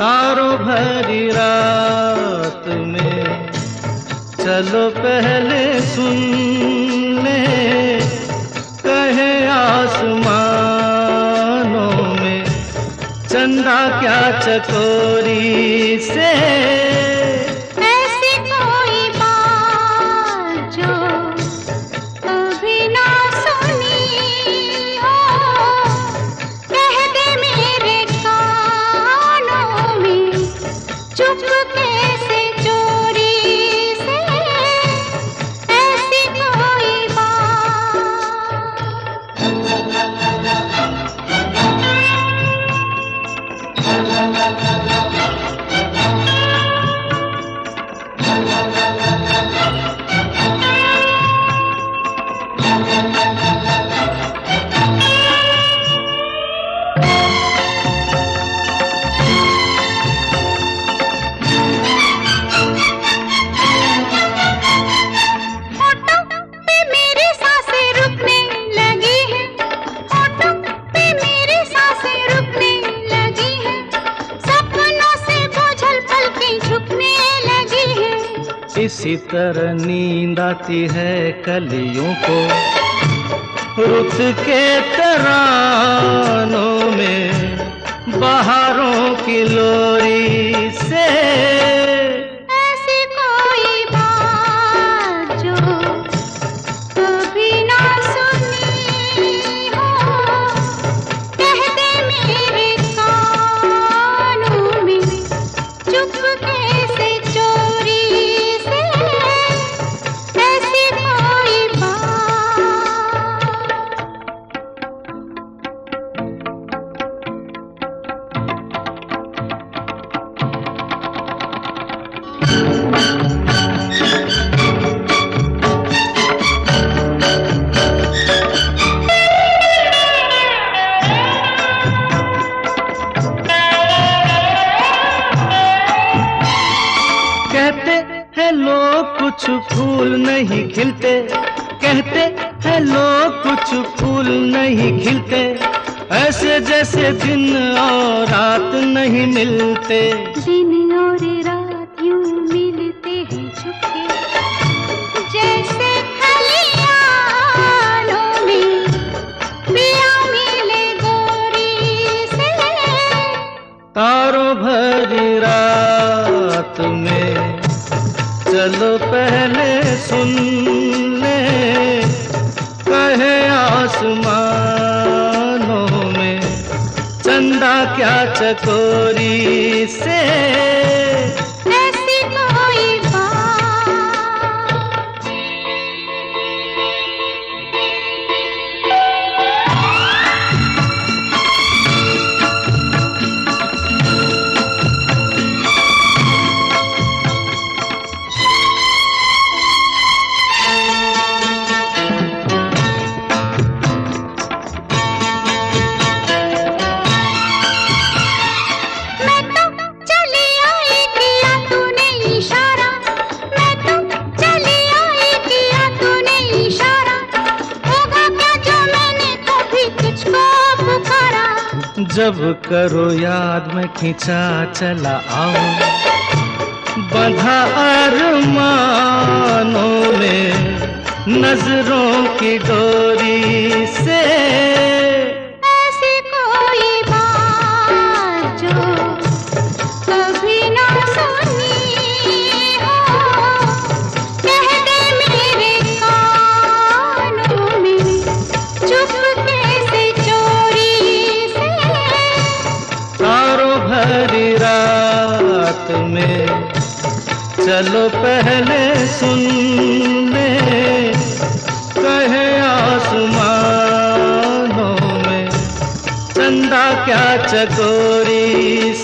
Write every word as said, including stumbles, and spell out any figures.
तारों भरी रात में चलो पहले सुन ले, कहे आसमानों में चंदा क्या चकोरी से। ऐसी कोई बात जो कभी ना सुनी हो, कह दे मेरे कानों में चुपके से चोरी से। ऐसी कोई इसी तरह नींद आती है कलियों को रुत के तरानों में, बहारों की लोरी से। ऐसी कोई बात जो कभी ना सुनी हो, कह दे मेरे कानों में चुपके से चोरी। कहते हैं लोग कुछ फूल नहीं खिलते, कहते हैं लोग कुछ फूल नहीं खिलते, ऐसे जैसे दिन और रात नहीं मिलते। दिन और रात यूं मिलते हैं छुपके, जैसे खलियानों में पिया मिले गोरी से। तारों भरी रात में चलो पहले सुन ले, कहे आसमानों में चंदा क्या चकोरी से। ऐसी कोई जब करो याद में खींचा चला आओ, बंधा अरमानों में नजरों की डोरी से। ऐसी कोई बात जो कभी ना सुनी हो, कह दे मेरे कानों में चुपके से चोरी से। तारों भरी रात में चलो पहले सुन ले, कहे आसमानों में चंदा क्या चकोरी